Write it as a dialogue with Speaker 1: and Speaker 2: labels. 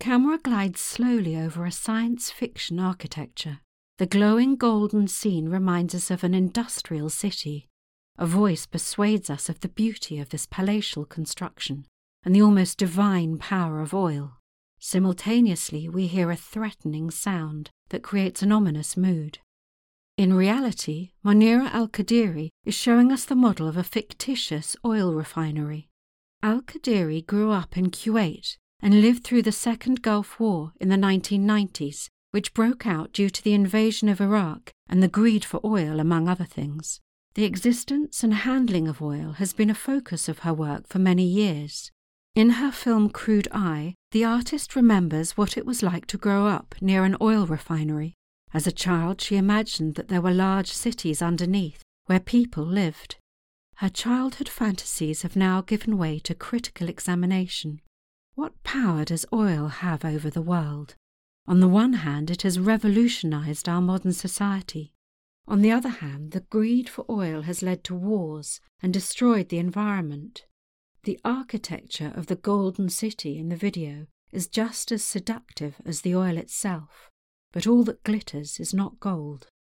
Speaker 1: camera glides slowly over a science fiction architecture. The glowing golden scene reminds us of an industrial city. A voice persuades us of the beauty of this palatial construction and the almost divine power of oil. Simultaneously, we hear a threatening sound that creates an ominous mood. In reality, Monira Al-Qadiri is showing us the model of a fictitious oil refinery. Al-Qadiri grew up in Kuwait and lived through the Second Gulf War in the 1990s, which broke out due to the invasion of Iraq and the greed for oil, among other things. The existence and handling of oil has been a focus of her work for many years. In her film Crude Eye, the artist remembers what it was like to grow up near an oil refinery. As a child, she imagined that there were large cities underneath, where people lived. Her childhood fantasies have now given way to critical examination. What power does oil have over the world? On the one hand, it has revolutionized our modern society. On the other hand, the greed for oil has led to wars and destroyed the environment. The architecture of the Golden City in the video is just as seductive as the oil itself, but all that glitters is not gold.